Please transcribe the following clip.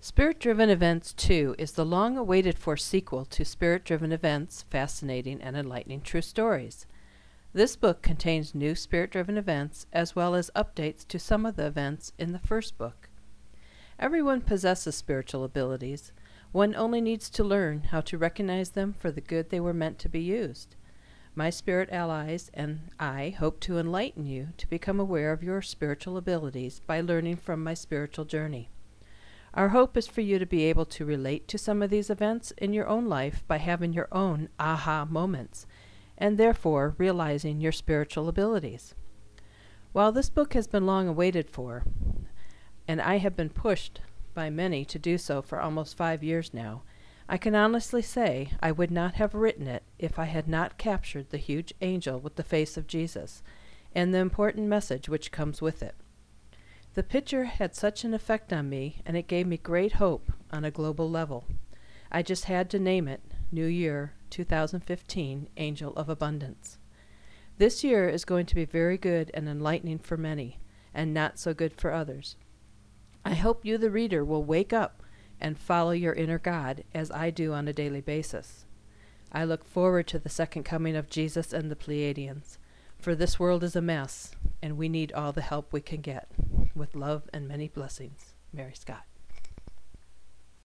Spirit-Driven Events 2 is the long-awaited-for sequel to Spirit-Driven Events, Fascinating and Enlightening True Stories. This book contains new spirit-driven events as well as updates to some of the events in the first book. Everyone possesses spiritual abilities. One only needs to learn how to recognize them for the good they were meant to be used. My spirit allies and I hope to enlighten you to become aware of your spiritual abilities by learning from my spiritual journey. Our hope is for you to be able to relate to some of these events in your own life by having your own aha moments, and therefore realizing your spiritual abilities. While this book has been long awaited for, and I have been pushed by many to do so for almost 5 years now, I can honestly say I would not have written it if I had not captured the huge angel with the face of Jesus, and the important message which comes with it. The picture had such an effect on me, and it gave me great hope on a global level. I just had to name it New Year 2015 Angel of Abundance. This year is going to be very good and enlightening for many, and not so good for others. I hope you, the reader, will wake up and follow your inner God as I do on a daily basis. I look forward to the second coming of Jesus and the Pleiadians, for this world is a mess, and we need all the help we can get. With love and many blessings, Mary Scott.